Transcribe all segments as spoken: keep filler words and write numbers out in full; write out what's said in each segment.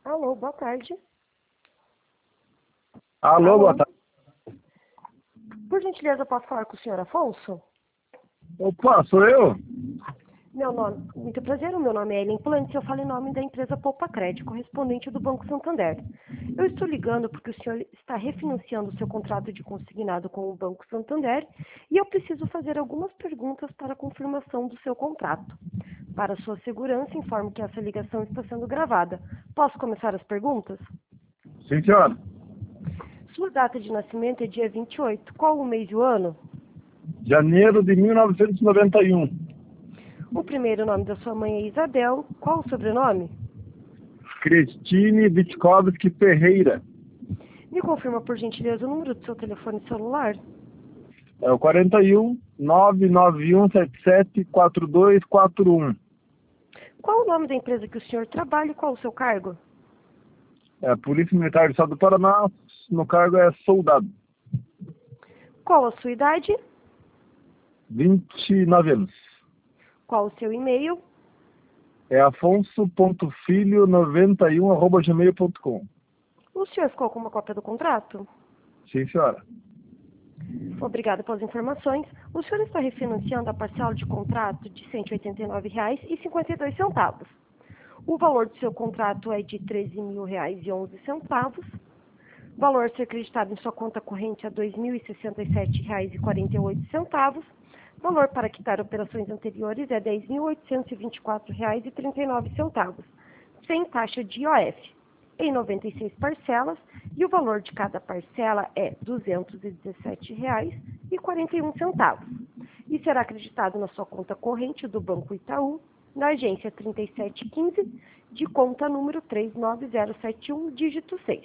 Alô, boa tarde. Alô, Alô. boa tarde. Por gentileza, posso falar com o senhor Afonso? Opa, sou eu? Meu nome, muito prazer, o meu nome é Ellen Plantes e eu falo em nome da empresa Poupa Crédito, correspondente do Banco Santander. Eu estou ligando porque o senhor está refinanciando o seu contrato de consignado com o Banco Santander e eu preciso fazer algumas perguntas para a confirmação do seu contrato. Para sua segurança, informo que essa ligação está sendo gravada. Posso começar as perguntas? Sim, senhora. Sua data de nascimento é dia vinte e oito. Qual o mês e o ano? Janeiro de mil novecentos e noventa e um. O primeiro nome da sua mãe é Isabel. Qual o sobrenome? Cristine Vitkovski Ferreira. Me confirma, por gentileza, o número do seu telefone celular. É o quarenta e um, nove nove um sete sete quatro dois quatro um. Qual o nome da empresa que o senhor trabalha e qual o seu cargo? É a Polícia Militar do Estado do Paraná, no cargo é soldado. Qual a sua idade? vinte e nove anos. Qual o seu e-mail? É afonso ponto filho noventa e um arroba gmail ponto com. O senhor ficou com uma cópia do contrato? Sim, senhora. Obrigada pelas informações. O senhor está refinanciando a parcela de contrato de cento e oitenta e nove reais e cinquenta e dois centavos. O valor do seu contrato é de treze mil reais e onze centavos. O valor a ser acreditado em sua conta corrente é dois mil e sessenta e sete reais e quarenta e oito centavos. O valor para quitar operações anteriores é dez mil oitocentos e vinte e quatro reais e trinta e nove centavos, sem taxa de I O F, em noventa e seis parcelas, e o valor de cada parcela é duzentos e dezessete reais e quarenta e um centavos. E será acreditado na sua conta corrente do Banco Itaú, na agência trinta e sete quinze, de conta número três nove zero sete um, dígito seis.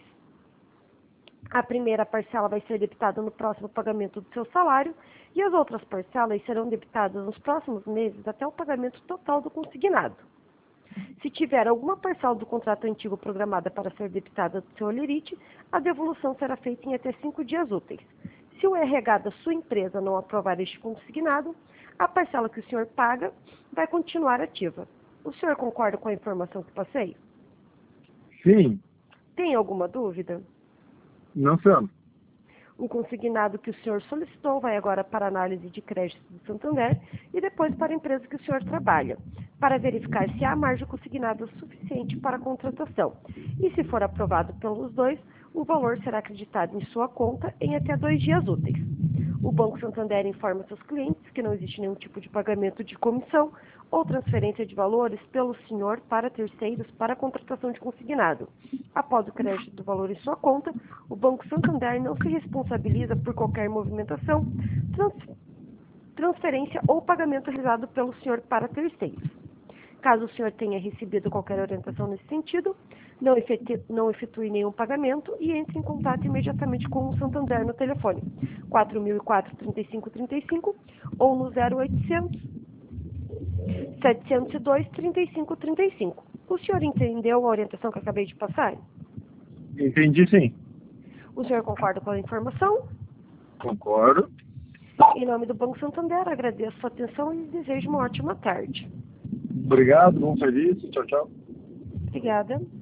A primeira parcela vai ser debitada no próximo pagamento do seu salário e as outras parcelas serão debitadas nos próximos meses até o pagamento total do consignado. Se tiver alguma parcela do contrato antigo programada para ser debitada do seu holerite, a devolução será feita em até cinco dias úteis. Se o R H da sua empresa não aprovar este consignado, a parcela que o senhor paga vai continuar ativa. O senhor concorda com a informação que passei? Sim. Tem alguma dúvida? Não, senhora. O consignado que o senhor solicitou vai agora para análise de crédito do Santander e depois para a empresa que o senhor trabalha, para verificar se há margem consignada suficiente para a contratação. E se for aprovado pelos dois, o valor será acreditado em sua conta em até dois dias úteis. O Banco Santander informa seus clientes que não existe nenhum tipo de pagamento de comissão ou transferência de valores pelo senhor para terceiros para a contratação de consignado. Após o crédito do valor em sua conta, o Banco Santander não se responsabiliza por qualquer movimentação, trans- transferência ou pagamento realizado pelo senhor para terceiros. Caso o senhor tenha recebido qualquer orientação nesse sentido, não efetue, não efetue nenhum pagamento e entre em contato imediatamente com o Santander no telefone quatro mil e quatro, trinta e cinco trinta e cinco ou no zero oitocentos, setecentos e dois, trinta e cinco trinta e cinco. O senhor entendeu a orientação que eu acabei de passar? Entendi, sim. O senhor concorda com a informação? Concordo. Em nome do Banco Santander, agradeço a sua atenção e desejo uma ótima tarde. Obrigado, bom serviço. Tchau, tchau. Obrigada.